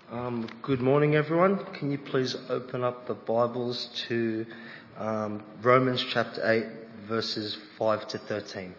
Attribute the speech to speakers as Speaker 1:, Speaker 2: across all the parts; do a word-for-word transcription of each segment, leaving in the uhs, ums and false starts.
Speaker 1: Um, good morning, everyone. Can you please open up the Bibles to um, Romans chapter eight, verses five to thirteen.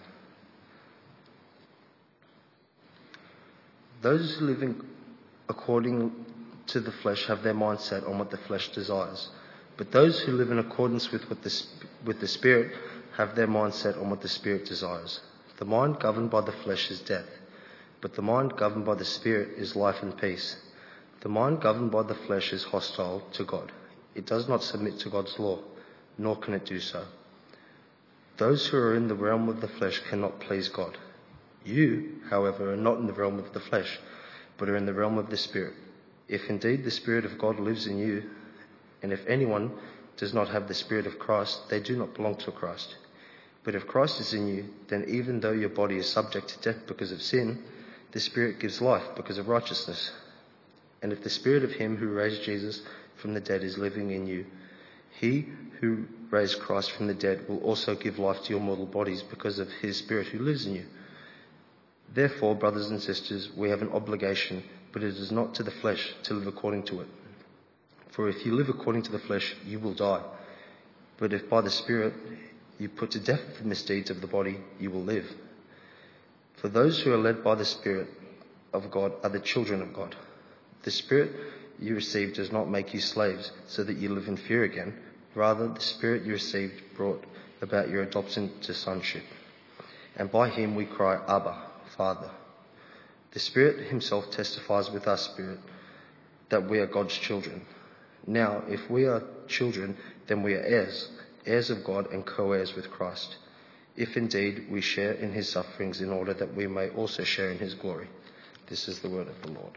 Speaker 1: Those who live in, according to the flesh have their mind set on what the flesh desires. But those who live in accordance with, what the, with the Spirit have their mind set on what the Spirit desires. The mind governed by the flesh is death, but the mind governed by the Spirit is life and peace. The mind governed by the flesh is hostile to God. It does not submit to God's law, nor can it do so. Those who are in the realm of the flesh cannot please God. You, however, are not in the realm of the flesh, but are in the realm of the Spirit, if indeed the Spirit of God lives in you. And if anyone does not have the Spirit of Christ, they do not belong to Christ. But if Christ is in you, then even though your body is subject to death because of sin, the Spirit gives life because of righteousness. And if the Spirit of him who raised Jesus from the dead is living in you, he who raised Christ from the dead will also give life to your mortal bodies because of his Spirit who lives in you. Therefore, brothers and sisters, we have an obligation, but it is not to the flesh to live according to it. For if you live according to the flesh, you will die. But if by the Spirit you put to death the misdeeds of the body, you will live. For those who are led by the Spirit of God are the children of God. The Spirit you received does not make you slaves so that you live in fear again. Rather, the Spirit you received brought about your adoption to sonship. And by him we cry, Abba, Father. The Spirit himself testifies with our spirit that we are God's children. Now, if we are children, then we are heirs, heirs of God and co-heirs with Christ, if indeed we share in his sufferings, in order that we may also share in his glory. This is the word of the Lord.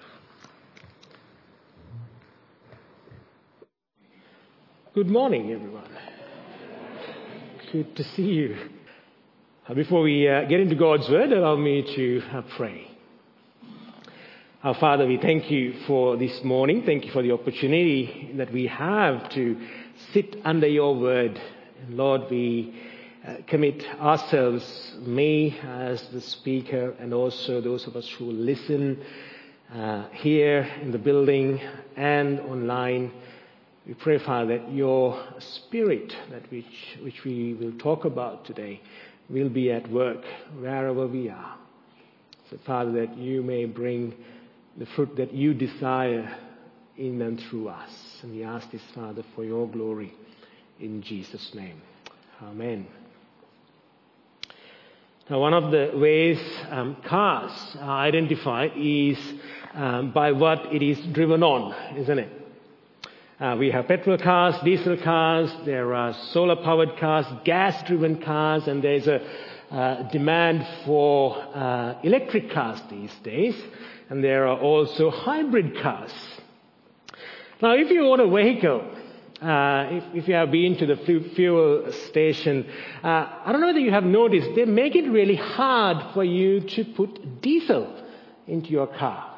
Speaker 2: Good morning, everyone. Good to see you. Before we uh, get into God's word, allow me to uh, pray. Our Father, we thank you for this morning. Thank you for the opportunity that we have to sit under your word. And Lord, we uh, commit ourselves, me as the speaker, and also those of us who will listen uh, here in the building and online. We pray, Father, that your Spirit, that which, which we will talk about today, will be at work wherever we are. So, Father, that you may bring the fruit that you desire in and through us. And we ask this, Father, for your glory in Jesus' name. Amen. Now, one of the ways um, cars are identified is um, by what it is driven on, isn't it? Uh, we have petrol cars, diesel cars, there are solar-powered cars, gas-driven cars, and there's a uh, demand for uh, electric cars these days, and there are also hybrid cars. Now, if you own a vehicle, uh, if, if you have been to the fuel station, uh, I don't know whether you have noticed, they make it really hard for you to put diesel into your car.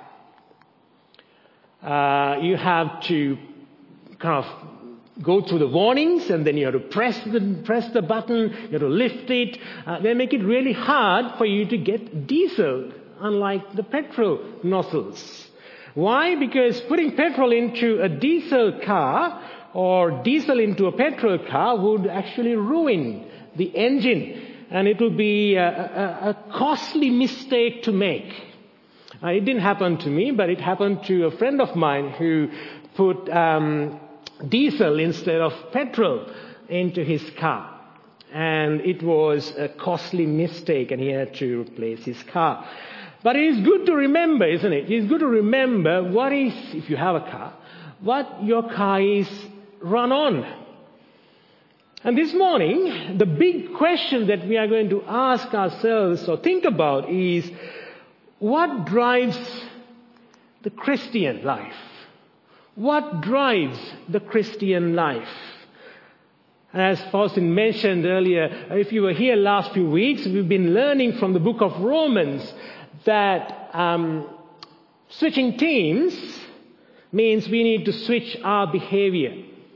Speaker 2: Uh, you have to kind of go through the warnings, and then you have to press the press the button, you have to lift it. Uh, they make it really hard for you to get diesel, unlike the petrol nozzles. Why? Because putting petrol into a diesel car or diesel into a petrol car would actually ruin the engine, and it will be a, a, a costly mistake to make. Uh, it didn't happen to me, but it happened to a friend of mine who put um, diesel instead of petrol into his car. And it was a costly mistake, and he had to replace his car. But it is good to remember, isn't it? It is good to remember what is, if you have a car, what your car is run on. And this morning, the big question that we are going to ask ourselves or think about is, what drives the Christian life? What drives the Christian life? As Faustin mentioned earlier, if you were here last few weeks, we've been learning from the book of Romans that um, switching teams means we need to switch our behavior.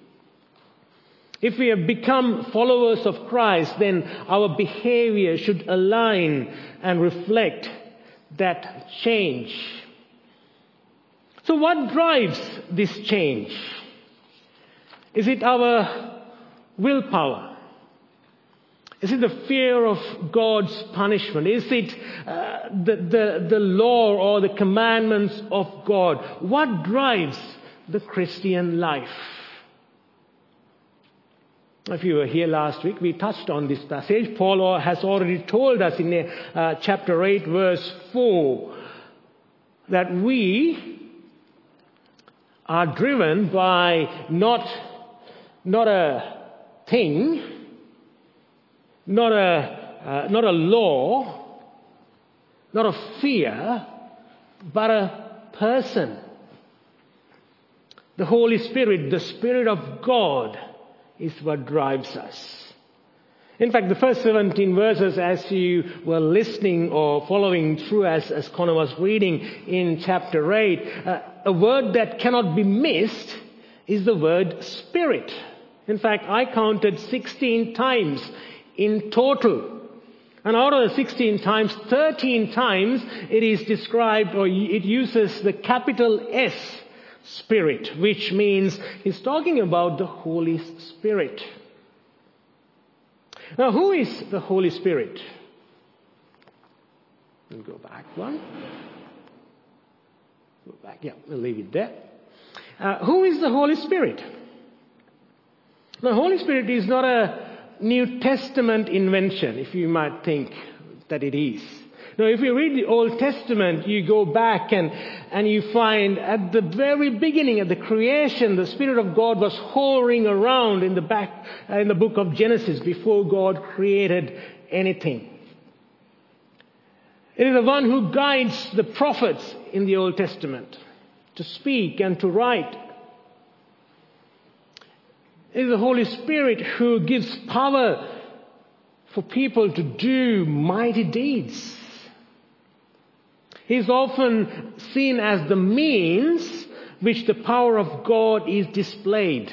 Speaker 2: If we have become followers of Christ, then our behavior should align and reflect that change. So what drives this change? Is it our willpower? Is it the fear of God's punishment? Is it uh, the, the, the law or the commandments of God? What drives the Christian life? If you were here last week, we touched on this passage. Paul has already told us in uh, chapter eight, verse four, that we are driven by not, not a thing, not a, uh, not a law, not a fear, but a person. The Holy Spirit, the Spirit of God, is what drives us. In fact, the first seventeen verses, as you were listening or following through as, as Connor was reading in chapter eight, uh, a word that cannot be missed is the word Spirit. In fact, I counted sixteen times in total. And out of the sixteen times, thirteen times it is described, or it uses the capital S, Spirit, which means he's talking about the Holy Spirit. Now, who is the Holy Spirit? We'll go back one. Go back, yeah, we'll leave it there. Uh, who is the Holy Spirit? The Holy Spirit is not a New Testament invention, if you might think that it is. Now, if you read the Old Testament, you go back and, and you find at the very beginning, at the creation, the Spirit of God was hovering around in the back, uh, in the book of Genesis before God created anything. It is the one who guides the prophets in the Old Testament to speak and to write. It is the Holy Spirit who gives power for people to do mighty deeds. He is often seen as the means which the power of God is displayed.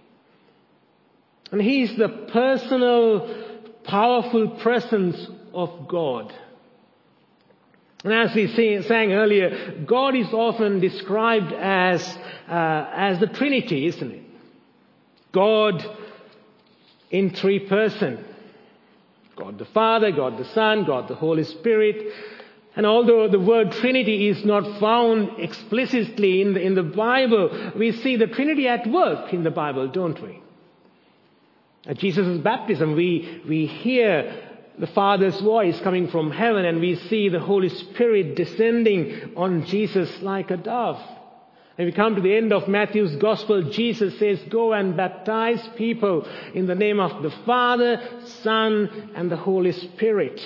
Speaker 2: And He is the personal, powerful presence of God. And as we sang earlier, God is often described as, uh, as the Trinity, isn't it? God in three persons. God the Father, God the Son, God the Holy Spirit. And although the word Trinity is not found explicitly in the, in the Bible, we see the Trinity at work in the Bible, don't we? At Jesus' baptism, we, we hear the Father's voice coming from heaven, and we see the Holy Spirit descending on Jesus like a dove. And we come to the end of Matthew's Gospel, Jesus says, "Go and baptize people in the name of the Father, Son, and the Holy Spirit."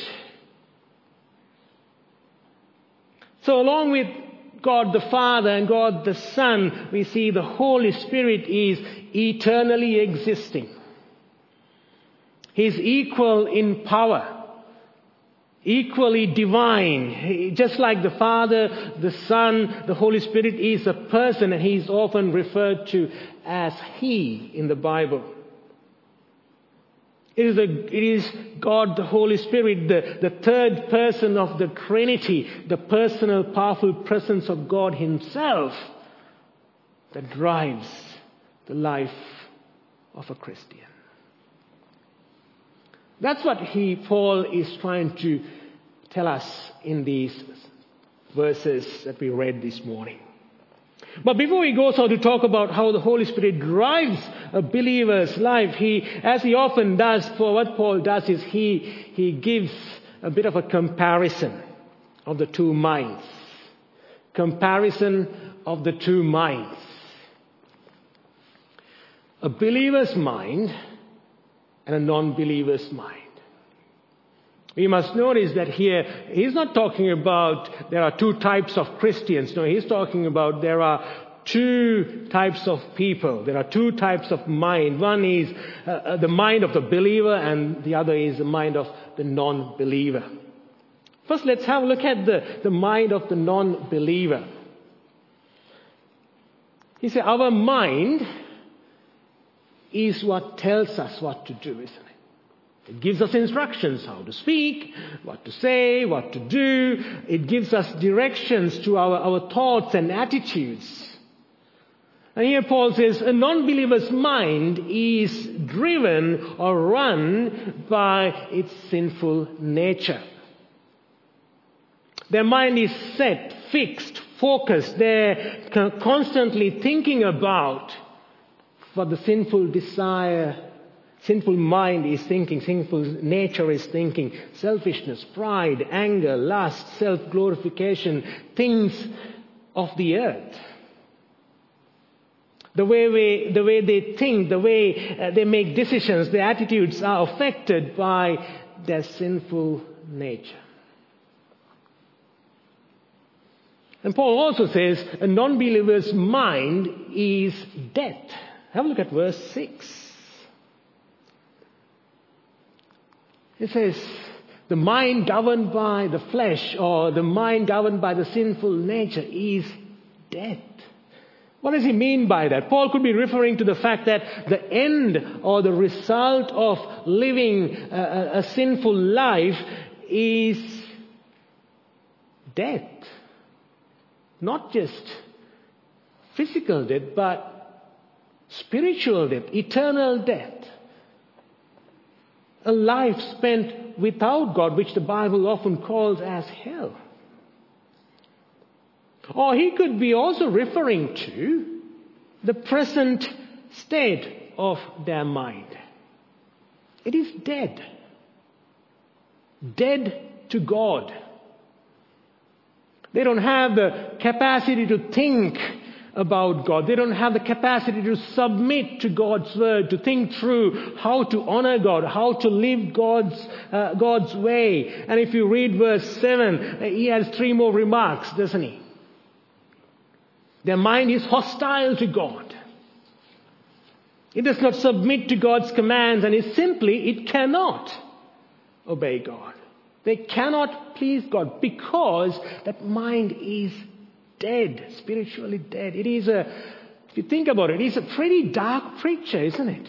Speaker 2: So along with God the Father and God the Son, we see the Holy Spirit is eternally existing. He's equal in power, equally divine. Just like the Father, the Son, the Holy Spirit is a person, and He's often referred to as He in the Bible. It is, a, it is God, the Holy Spirit, the, the third person of the Trinity, the personal, powerful presence of God Himself that drives the life of a Christian. That's what he, Paul is trying to tell us in these verses that we read this morning. But before he goes on to talk about how the Holy Spirit drives a believer's life, he, as he often does, for what Paul does is he, he gives a bit of a comparison of the two minds. Comparison of the two minds. A believer's mind and a non-believer's mind. We must notice that here, he's not talking about there are two types of Christians. No, he's talking about there are two types of people. There are two types of mind. One is uh, the mind of the believer, and the other is the mind of the non-believer. First, let's have a look at the, the mind of the non-believer. He said, our mind is what tells us what to do, isn't it? It gives us instructions how to speak, what to say, what to do. It gives us directions to our, our thoughts and attitudes. And here Paul says a non-believer's mind is driven or run by its sinful nature. Their mind is set, fixed, focused. They're constantly thinking about what the sinful desire, sinful mind is thinking, sinful nature is thinking. Selfishness, pride, anger, lust, self-glorification, things of the earth. The way, we, the way they think, the way uh, they make decisions, their attitudes are affected by their sinful nature. And Paul also says a non-believer's mind is dead. Have a look at verse six. It says, the mind governed by the flesh or the mind governed by the sinful nature is dead. What does he mean by that? Paul could be referring to the fact that the end or the result of living a, a sinful life is death. Not just physical death, but spiritual death, eternal death. A life spent without God, which the Bible often calls as hell. Or he could be also referring to the present state of their mind. It is dead. Dead to God. They don't have the capacity to think about God. They don't have the capacity to submit to God's word, to think through how to honor God, how to live God's, uh, God's way. And if you read verse seven, he has three more remarks, doesn't he? Their mind is hostile to God. It does not submit to God's commands, and it simply, it cannot obey God. They cannot please God because that mind is dead, spiritually dead. It is a, if you think about it, it is a pretty dark picture, isn't it?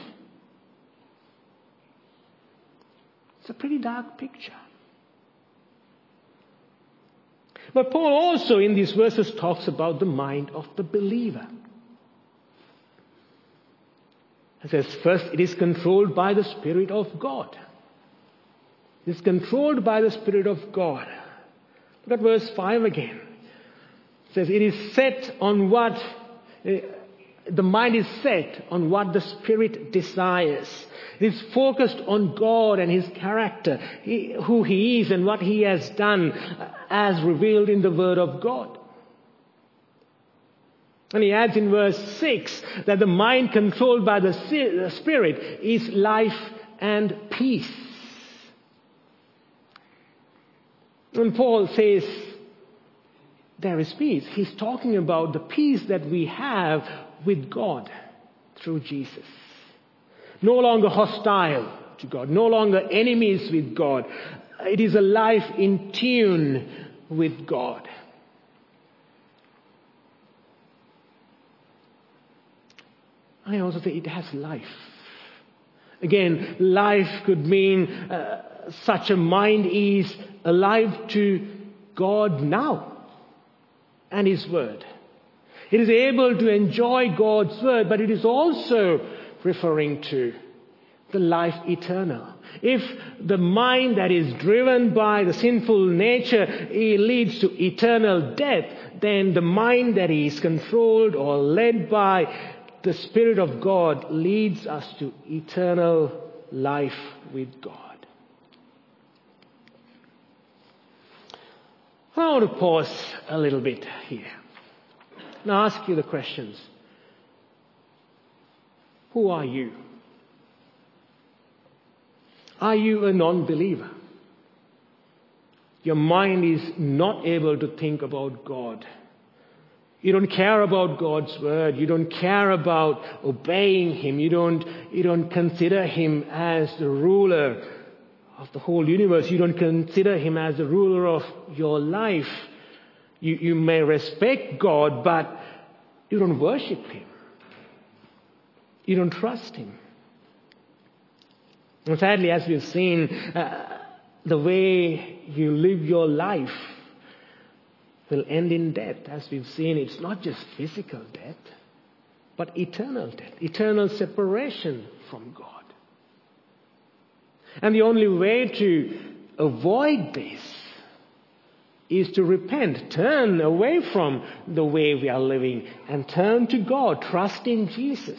Speaker 2: It's a pretty dark picture. But Paul also in these verses talks about the mind of the believer. He says, first, it is controlled by the Spirit of God. It is controlled by the Spirit of God. Look at verse five again. It says, it is set on what, uh, the mind is set on what the Spirit desires. It is focused on God and His character, he, who He is and what He has done as revealed in the Word of God. And he adds in verse six that the mind controlled by the Spirit is life and peace. When Paul says there is peace, he's talking about the peace that we have with God through Jesus. No longer hostile to God, no longer enemies with God. It is a life in tune with God. I also say it has life. Again, life could mean uh, such a mind is alive to God now and His Word. It is able to enjoy God's Word, but it is also referring to the life eternal. If the mind that is driven by the sinful nature it leads to eternal death, then the mind that is controlled or led by the Spirit of God leads us to eternal life with God. I want to pause a little bit here and ask you the questions. Who are you? Are you a non-believer? Your mind is not able to think about God. You don't care about God's word. You don't care about obeying Him. You don't, you don't consider Him as the ruler of the whole universe. You don't consider Him as the ruler of your life. You, you may respect God, but you don't worship Him. You don't trust Him. And sadly, as we've seen, uh, the way you live your life will end in death. As we've seen, it's not just physical death, but eternal death, eternal separation from God. And the only way to avoid this is to repent, turn away from the way we are living and turn to God, trust in Jesus.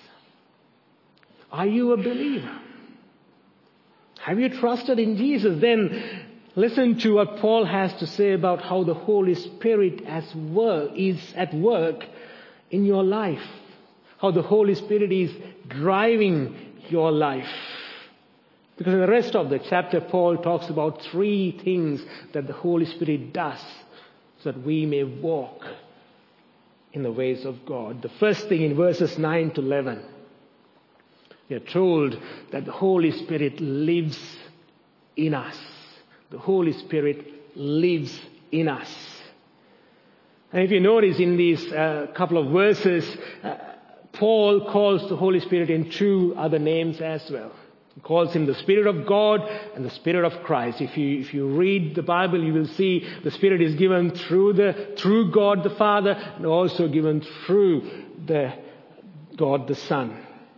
Speaker 2: Are you a believer? Have you trusted in Jesus? Then listen to what Paul has to say about how the Holy Spirit as work, is at work in your life. How the Holy Spirit is driving your life. Because in the rest of the chapter, Paul talks about three things that the Holy Spirit does so that we may walk in the ways of God. The first thing in verses nine to eleven, we are told that the Holy Spirit lives in us. The Holy Spirit lives in us. And if you notice in these uh, couple of verses, uh, Paul calls the Holy Spirit in two other names as well. He calls him the Spirit of God and the Spirit of Christ. If you if you read the Bible, you will see the Spirit is given through the through God the Father and also given through the God the Son.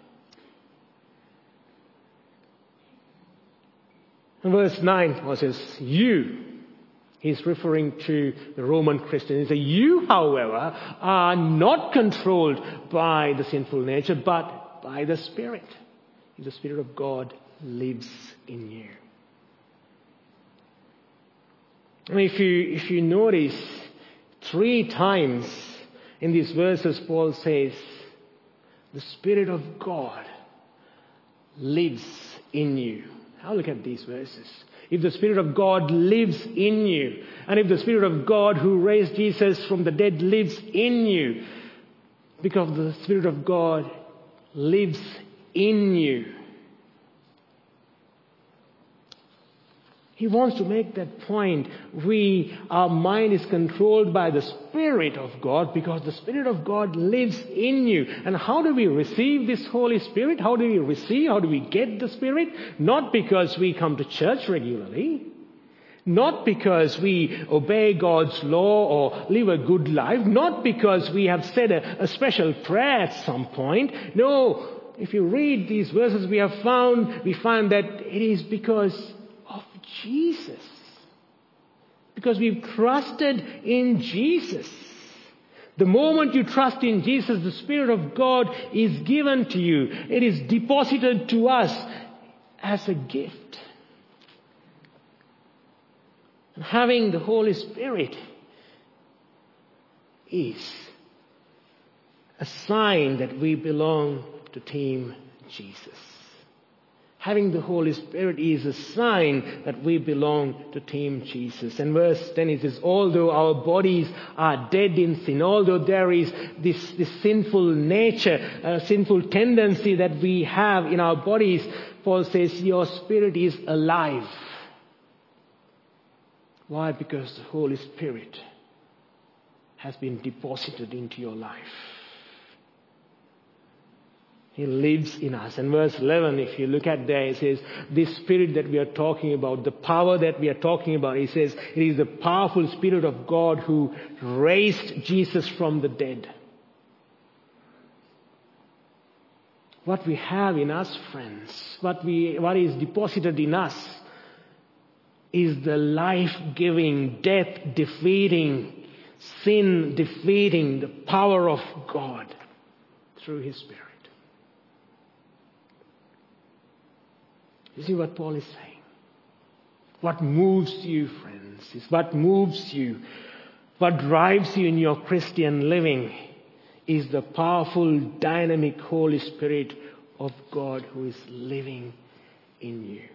Speaker 2: In verse nine, Paul says, "You." He's referring to the Roman Christians. He says, "You, however, are not controlled by the sinful nature, but by the Spirit. The Spirit of God lives in you." And if you if you notice, three times in these verses, Paul says, "The Spirit of God lives in you." Now look at these verses. If the Spirit of God lives in you, and if the Spirit of God who raised Jesus from the dead lives in you, because the Spirit of God lives in you, he wants to make that point. We, our mind is controlled by the Spirit of God because the Spirit of God lives in you. And how do we receive this Holy Spirit? How do we receive? How do we get the Spirit? Not because we come to church regularly. Not because we obey God's law or live a good life. Not because we have said a, a special prayer at some point. No, if you read these verses, we have found, we find that it is because of Jesus. Because we've trusted in Jesus. The moment you trust in Jesus, the Spirit of God is given to you. It is deposited to us as a gift. And having the Holy Spirit is a sign that we belong to Team Jesus. Having the Holy Spirit is a sign that we belong to Team Jesus. And verse ten, it says, although our bodies are dead in sin, although there is this, this sinful nature, uh, sinful tendency that we have in our bodies, Paul says, your spirit is alive. Why? Because the Holy Spirit has been deposited into your life. He lives in us. And verse eleven, if you look at there, it says, this Spirit that we are talking about, the power that we are talking about, he says, it is the powerful Spirit of God who raised Jesus from the dead. What we have in us, friends, what we, what is deposited in us is the life-giving, death-defeating, sin-defeating, the power of God through His Spirit. You see what Paul is saying? What moves you, friends, is what moves you, what drives you in your Christian living is the powerful, dynamic Holy Spirit of God who is living in you.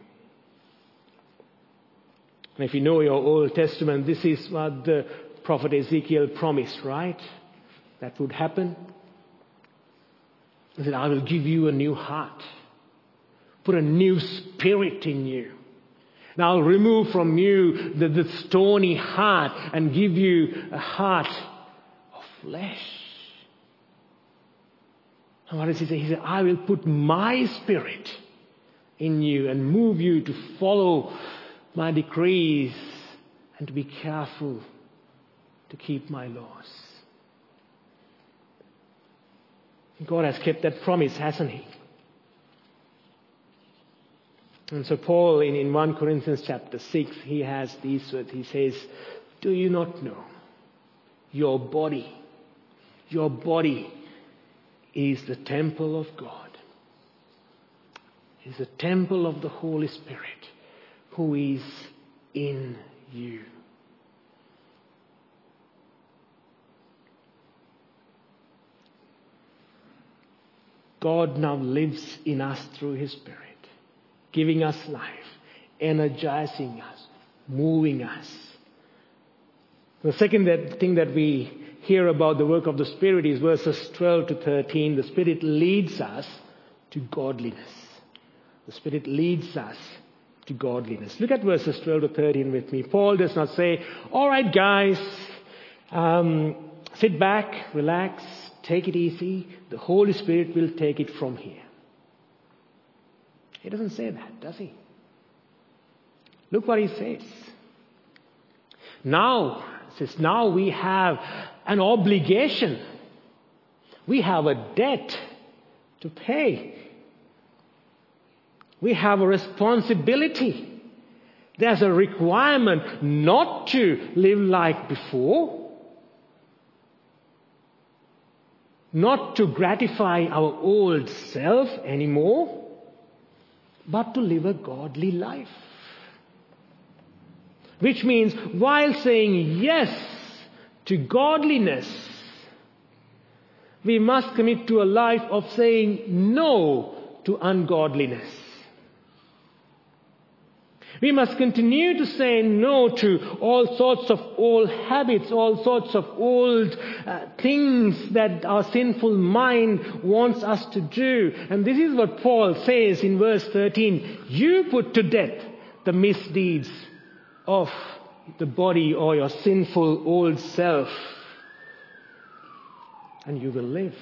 Speaker 2: And if you know your Old Testament, this is what the prophet Ezekiel promised, right? That would happen. He said, I will give you a new heart. Put a new spirit in you. And I'll remove from you the, the stony heart and give you a heart of flesh. And what does he say? He said, I will put my spirit in you and move you to follow my decrees and to be careful to keep my laws. God has kept that promise, hasn't he? And so Paul in, in First Corinthians chapter six, he has these words. He says, do you not know your body, your body is the temple of God. Is the temple of the Holy Spirit who is in you. God now lives in us through His Spirit, giving us life, energizing us, moving us. The second that, thing that we hear about the work of the Spirit is verses twelve to thirteen. The Spirit leads us to godliness. The Spirit leads us to godliness. Look at verses twelve to thirteen with me. Paul does not say, all right, guys, um, sit back, relax, take it easy. The Holy Spirit will take it from here. He doesn't say that, does he? Look what he says. Now, he says, now we have an obligation. We have a debt to pay. We have a responsibility. There's a requirement not to live like before, not to gratify our old self anymore, but to live a godly life. Which means while saying yes to godliness, we must commit to a life of saying no to ungodliness. We must continue to say no to all sorts of old habits, all sorts of old uh, things that our sinful mind wants us to do. And this is what Paul says in verse thirteen. You put to death the misdeeds of the body or your sinful old self, and you will live.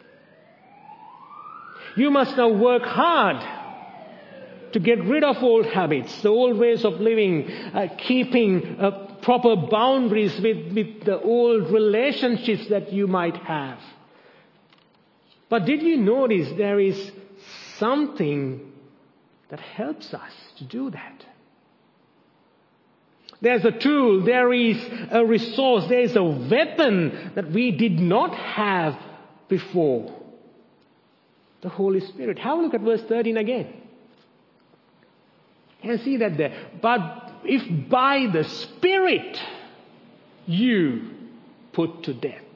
Speaker 2: You must now work hard to get rid of old habits, the old ways of living, uh, keeping uh, proper boundaries with, with the old relationships that you might have. But did you notice there is something that helps us to do that? There's a tool, there is a resource, there is a weapon that we did not have before. The Holy Spirit. Have a look at verse thirteen again. You can see that there. But if by the Spirit you put to death.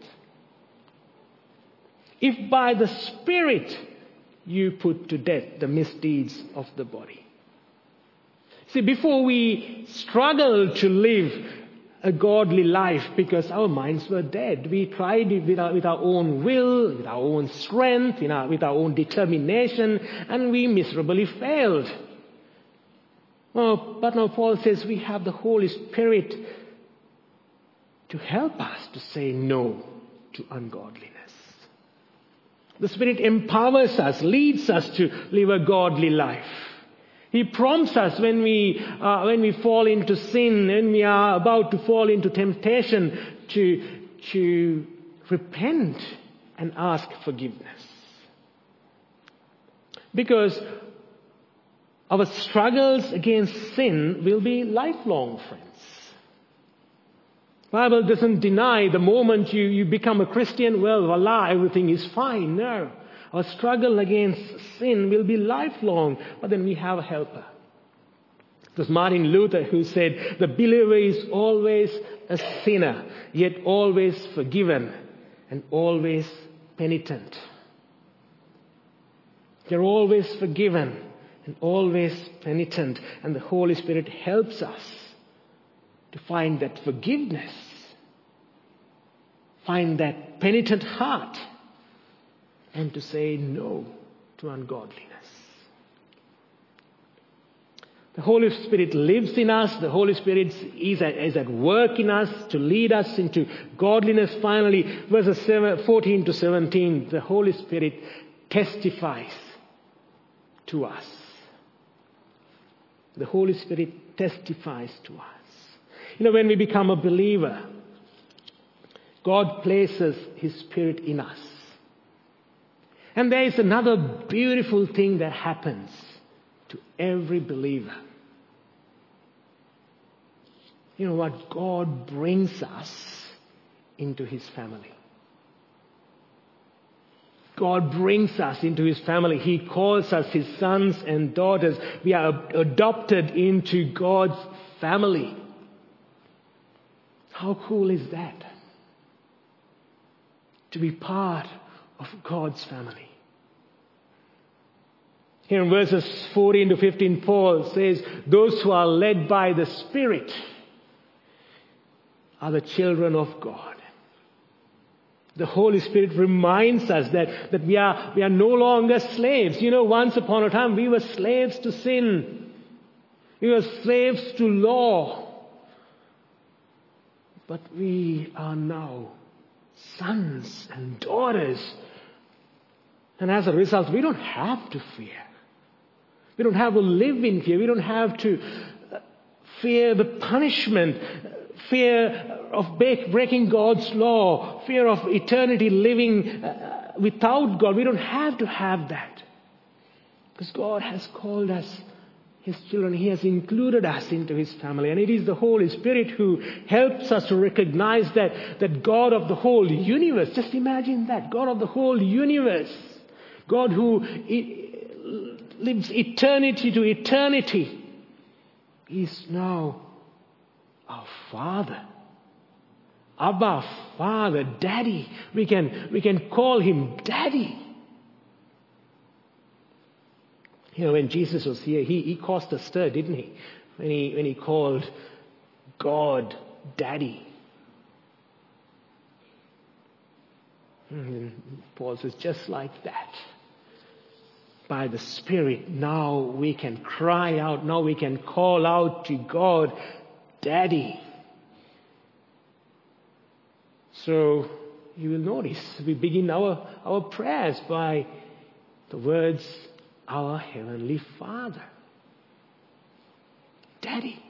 Speaker 2: If by the Spirit you put to death the misdeeds of the body. See, before we struggled to live a godly life because our minds were dead. We tried it with our, with our own will, with our own strength, in our, with our own determination, and we miserably failed. Well, but now Paul says we have the Holy Spirit to help us to say no to ungodliness. The Spirit empowers us, leads us to live a godly life. He prompts us when we uh, when we fall into sin, when we are about to fall into temptation, to to repent and ask forgiveness. Because our struggles against sin will be lifelong, friends. The Bible doesn't deny the moment you, you become a Christian, well, voila, everything is fine. No. Our struggle against sin will be lifelong, but then we have a helper. It was Martin Luther who said, the believer is always a sinner, yet always forgiven and always penitent. You're always forgiven and always penitent, and the Holy Spirit helps us to find that forgiveness, find that penitent heart, and to say no to ungodliness. The Holy Spirit lives in us. The Holy Spirit is at, is at work in us to lead us into godliness. Finally, verses fourteen to seventeen, the Holy Spirit testifies to us. The Holy Spirit testifies to us. You know, when we become a believer, God places His Spirit in us. And there is another beautiful thing that happens to every believer. You know what? God brings us into His family. God brings us into His family. He calls us His sons and daughters. We are adopted into God's family. How cool is that? To be part of God's family. Here in verses fourteen to fifteen, Paul says, those who are led by the Spirit are the children of God. The Holy Spirit reminds us that, that we are, we are no longer slaves. You know, once upon a time we were slaves to sin. We were slaves to law. But we are now sons and daughters. And as a result, we don't have to fear. We don't have to live in fear. We don't have to fear the punishment, fear of breaking God's law, fear of eternity living without God. We don't have to have that. Because God has called us His children. He has included us into His family. And it is the Holy Spirit who helps us to recognize that, that God of the whole universe, just imagine that, God of the whole universe, God who lives eternity to eternity, is now our Father. Abba, Father, Daddy. We can, we can call Him Daddy. You know, when Jesus was here, he, he caused a stir, didn't he? When he, when he called God Daddy. And Paul says, just like that. By the Spirit, now we can cry out, now we can call out to God, Daddy. So you will notice we begin our, our prayers by the words, our Heavenly Father. Daddy.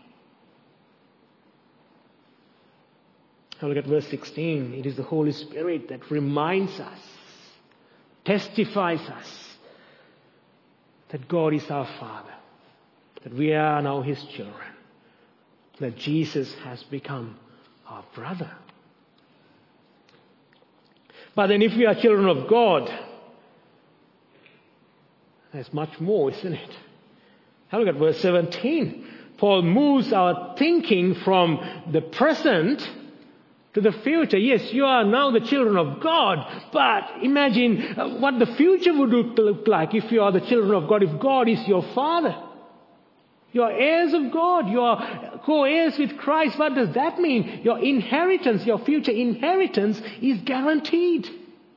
Speaker 2: Now look at verse sixteen. It is the Holy Spirit that reminds us, testifies us, that God is our Father, that we are now His children, that Jesus has become our brother. But then if we are children of God, there's much more, isn't it? Now look at verse seventeen. Paul moves our thinking from the present to the future. Yes, you are now the children of God, but imagine what the future would look like if you are the children of God, if God is your Father. You are heirs of God. You are co-heirs with Christ. What does that mean? Your inheritance, your future inheritance is guaranteed.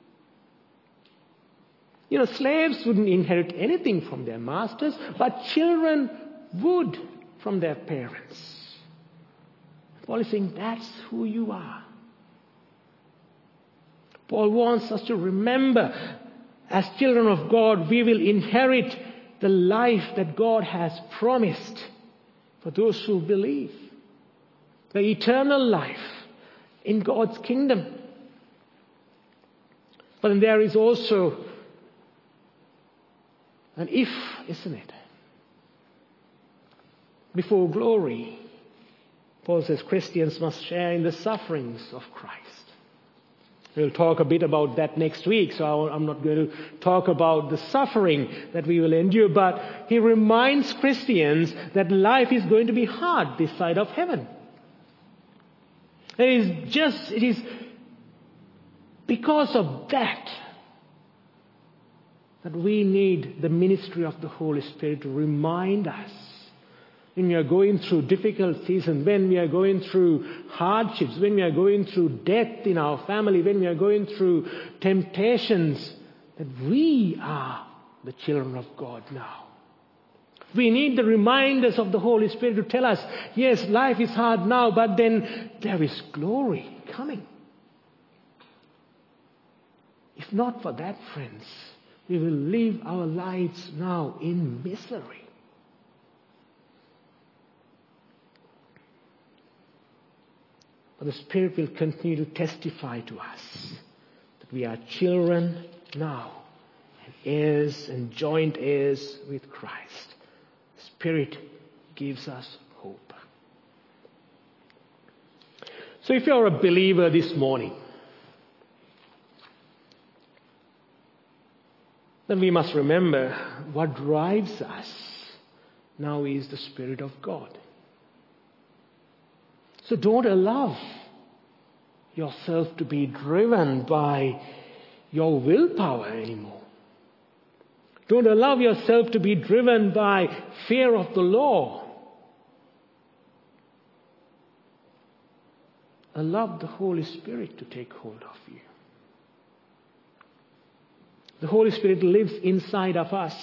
Speaker 2: You know, slaves wouldn't inherit anything from their masters, but children would from their parents. Paul is saying that's who you are. Paul wants us to remember, as children of God, we will inherit the life that God has promised for those who believe. The eternal life in God's kingdom. But then there is also an if, isn't it? Before glory, Paul says Christians must share in the sufferings of Christ. We'll talk a bit about that next week, so I'm not going to talk about the suffering that we will endure, but he reminds Christians that life is going to be hard this side of heaven. It is just, it is because of that that we need the ministry of the Holy Spirit to remind us when we are going through difficult seasons, when we are going through hardships, when we are going through death in our family, when we are going through temptations, that we are the children of God now. We need the reminders of the Holy Spirit to tell us, yes, life is hard now, but then there is glory coming. If not for that, friends, we will live our lives now in misery. the Spirit will continue to testify to us that we are children now, and heirs and joint heirs with Christ. The Spirit gives us hope. So if you're a believer this morning, then we must remember what drives us now is the Spirit of God. So don't allow yourself to be driven by your willpower anymore. Don't allow yourself to be driven by fear of the law. Allow the Holy Spirit to take hold of you. The Holy Spirit lives inside of us.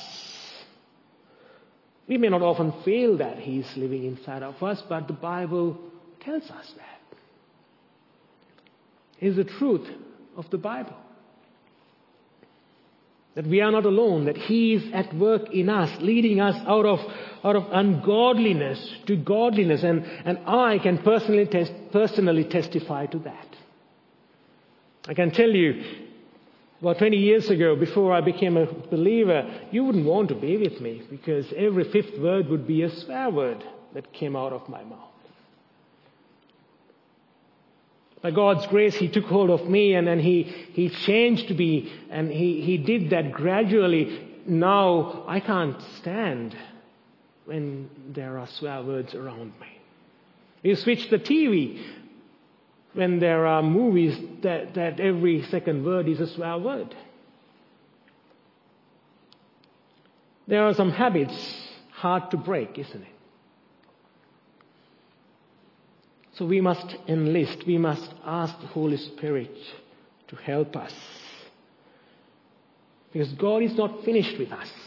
Speaker 2: We may not often feel that He is living inside of us, but the Bible tells us that. It is the truth of the Bible. That we are not alone, that He is at work in us, leading us out of, out of ungodliness to godliness. And, and I can personally, tes- personally testify to that. I can tell you, about twenty years ago, before I became a believer, you wouldn't want to be with me because every fifth word would be a swear word that came out of my mouth. By God's grace, He took hold of me and then He, he changed me, and he, he did that gradually. Now I can't stand when there are swear words around me. You switch the T V when there are movies that, that every second word is a swear word. There are some habits hard to break, isn't it? So we must enlist, we must ask the Holy Spirit to help us. Because God is not finished with us.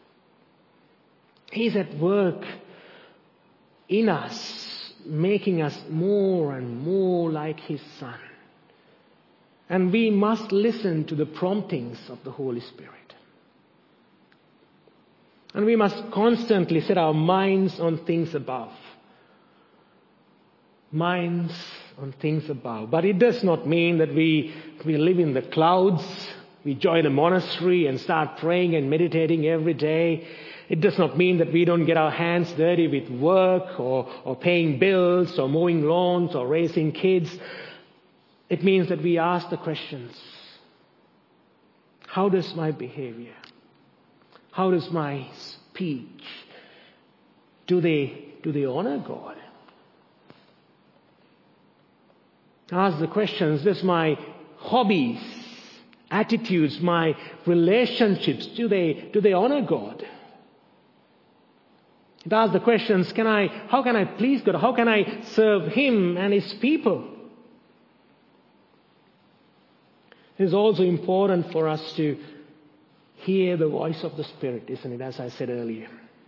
Speaker 2: He's at work in us, making us more and more like His Son. And we must listen to the promptings of the Holy Spirit. And we must constantly set our minds on things above. Minds on things above. But it does not mean that we, we live in the clouds, we join a monastery and start praying and meditating every day. It does not mean that we don't get our hands dirty with work or, or paying bills or mowing lawns or raising kids. It means that we ask the questions. How does my behavior? How does my speech? Do they, do they honor God? Ask the questions, does my hobbies, attitudes, my relationships, do they, do they honor God? It asks the questions, can I, how can I please God? How can I serve Him and His people? It is also important for us to hear the voice of the Spirit, isn't it, as I said earlier,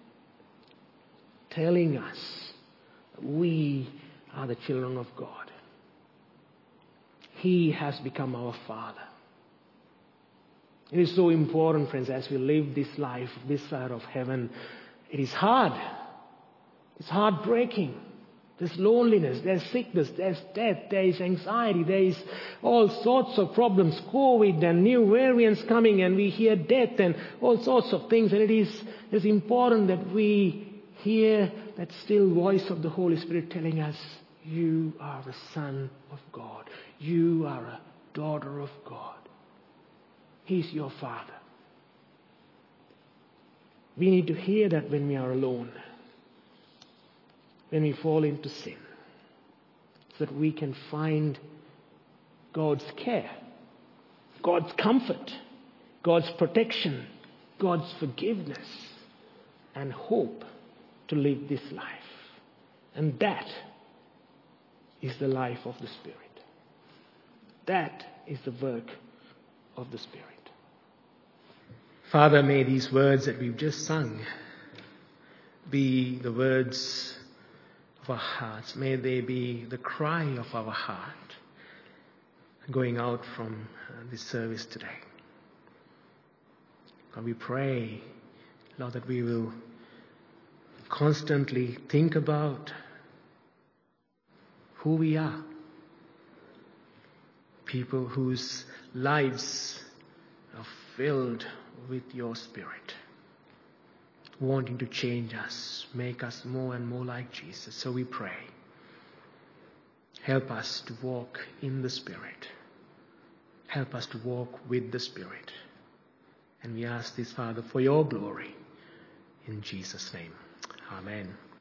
Speaker 2: telling us that we are the children of God. He has become our Father. It is so important, friends, as we live this life, this side of heaven. It is hard. It's heartbreaking. There's loneliness, there's sickness, there's death, there is anxiety, there is all sorts of problems, COVID and new variants coming, and we hear death and all sorts of things. And it is it's important that we hear that still voice of the Holy Spirit telling us, you are a son of God. You are a daughter of God. He's your Father. We need to hear that when we are alone, when we fall into sin, so that we can find God's care, God's comfort, God's protection, God's forgiveness, and hope to live this life. And that is the life of the Spirit. That is the work of the Spirit. Father, may these words that we've just sung be the words of our hearts. May they be the cry of our heart going out from this service today. God, we pray, Lord, that we will constantly think about who we are, people whose lives are filled with your Spirit, wanting to change us, make us more and more like Jesus. So we pray, help us to walk in the Spirit. Help us to walk with the Spirit. And we ask this, Father, for your glory. In Jesus' name. Amen.